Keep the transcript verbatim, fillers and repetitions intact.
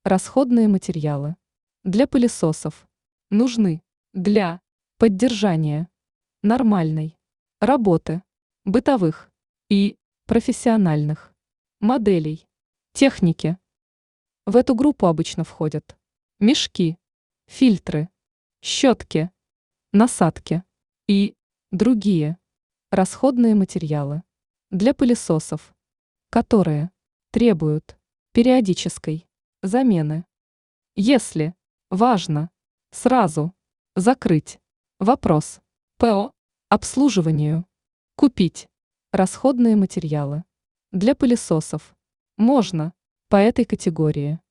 Расходные материалы для пылесосов нужны для поддержания нормальной работы бытовых и профессиональных моделей техники. В эту группу обычно входят мешки, фильтры, щетки, насадки и другие расходные материалы для пылесосов, которые требуют периодической замены. Если важно сразу закрыть вопрос по обслуживанию, купить расходные материалы для пылесосов можно по этой категории.